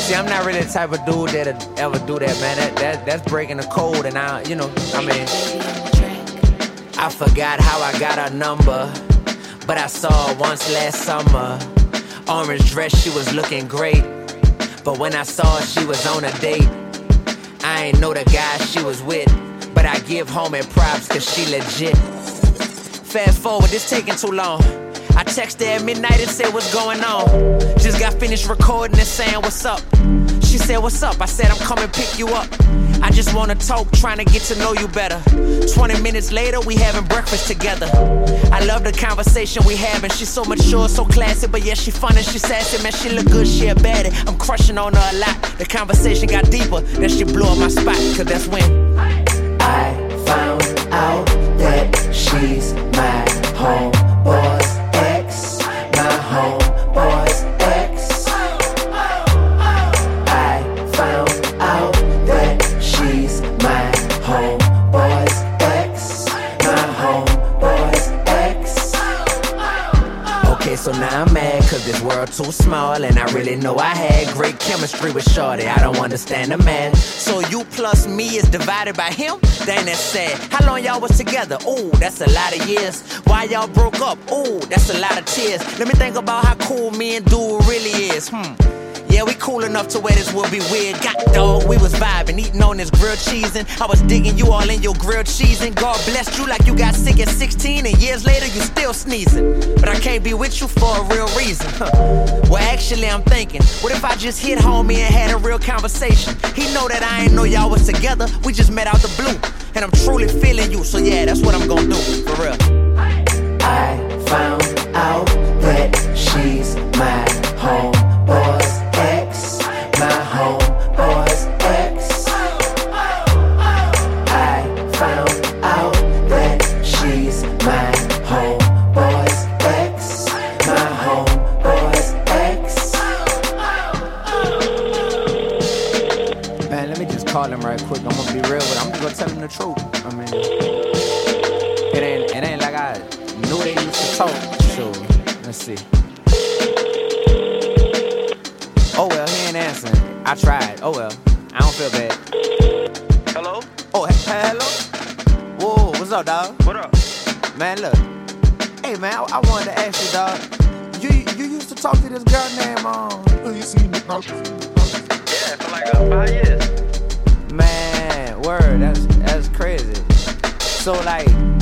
See, I'm not really the type of dude that'll ever do that, man. That's breaking the code, and I forgot how I got her number, but I saw her once last summer. Orange dress, she was looking great, but when I saw her, she was on a date. I ain't know the guy she was with, but I give homie props cause she legit. Fast forward, this taking too long. I texted her at midnight and said what's going on. Just got finished recording and saying what's up. She said what's up, I said I'm coming pick you up. I just wanna talk, trying to get to know you better. 20 minutes later, we having breakfast together. I love the conversation we having. She's so mature, so classy, but yeah, she fun and she sassy. Man, she look good, she a baddie. I'm crushing on her a lot. The conversation got deeper, then she blew up my spot. Cause that's when I found out that she's my homeboy's ex. My homeboy's ex. I found out that she's my homeboy's ex. My homeboy's ex. Okay, so now I'm mad cause this world too small, and I really know I had great chemistry with shorty. I don't understand the man. So you plus me is divided by him? Dang, that's sad. How long y'all was together? Ooh, that's a lot of years. Why y'all broke up? Ooh, that's a lot of tears. Let me think about how cool me and dude really is. Yeah, we cool enough to where this would be weird. God dog, we was vibing, eating on this grilled cheese, and I was digging you all in your grilled cheese, and God blessed you like you got sick at 16, and years later you still sneezing. But I can't be with you for a real reason. Well, actually I'm thinking, what if I just hit homie and had a real conversation? He know that I ain't know y'all was together, we just met out the blue, and I'm truly feeling you, so yeah, that's what I'm gonna do, for real. I found out that she's my homeboy's ex. My homeboy's ex. I found out that she's my homeboy's ex. My homeboy's ex. Man, let me just call him right quick. I'm gonna be real with him. I'm just gonna tell him the truth. I mean, it ain't like I knew they used to talk. So let's see. Oh well, he ain't answering. I tried. Oh well, I don't feel bad. Hello? Oh, hello? Whoa, what's up, dog? What up? Man, look. Hey, man, I wanted to ask you, dog. You used to talk to this girl named, Yeah, for like 5 years. Man, word, that's crazy. So, like,